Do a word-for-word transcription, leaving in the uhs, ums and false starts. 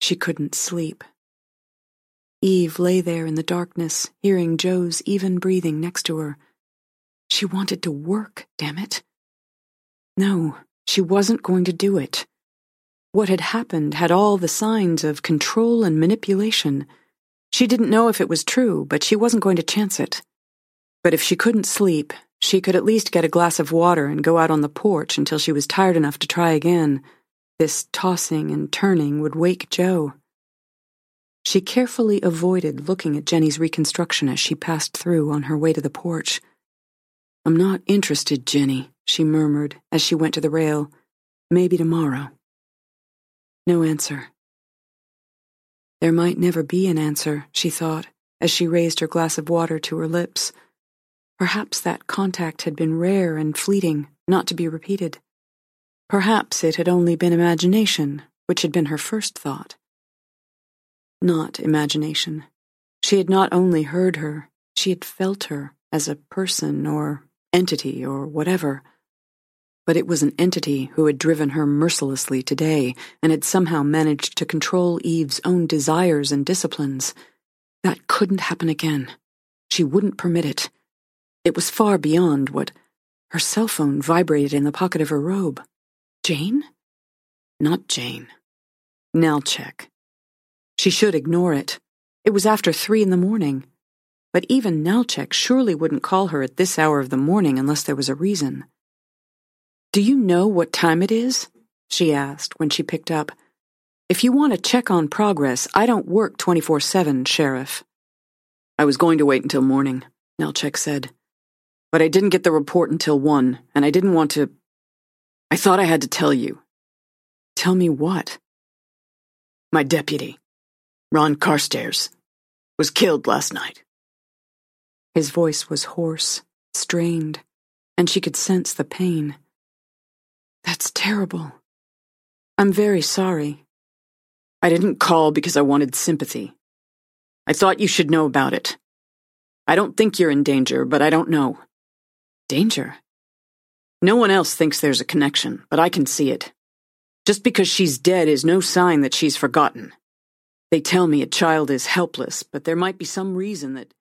she couldn't sleep. Eve lay there in the darkness, hearing Joe's even breathing next to her. She wanted to work, damn it. No, she wasn't going to do it. What had happened had all the signs of control and manipulation. She didn't know if it was true, but she wasn't going to chance it. But if she couldn't sleep, she could at least get a glass of water and go out on the porch until she was tired enough to try again. This tossing and turning would wake Joe. She carefully avoided looking at Jenny's reconstruction as she passed through on her way to the porch. "I'm not interested, Jenny," she murmured as she went to the rail. "Maybe tomorrow." No answer. There might never be an answer, she thought, as she raised her glass of water to her lips. Perhaps that contact had been rare and fleeting, not to be repeated. Perhaps it had only been imagination, which had been her first thought. Not imagination. She had not only heard her, she had felt her as a person or entity or whatever. But it was an entity who had driven her mercilessly today and had somehow managed to control Eve's own desires and disciplines. That couldn't happen again. She wouldn't permit it. It was far beyond what... Her cell phone vibrated in the pocket of her robe. Jane? Not Jane. Nalchek. She should ignore it. It was after three in the morning. But even Nalchek surely wouldn't call her at this hour of the morning unless there was a reason. "Do you know what time it is?" she asked when she picked up. "If you want to check on progress, I don't work twenty-four seven, Sheriff." "I was going to wait until morning," Nalchek said. "But I didn't get the report until one, and I didn't want to... I thought I had to tell you." "Tell me what?" "My deputy, Ron Carstairs, was killed last night." His voice was hoarse, strained, and she could sense the pain. "That's terrible. I'm very sorry." "I didn't call because I wanted sympathy. I thought you should know about it. I don't think you're in danger, but I don't know." "Danger?" "No one else thinks there's a connection, but I can see it. Just because she's dead is no sign that she's forgotten. They tell me a child is helpless, but there might be some reason that..."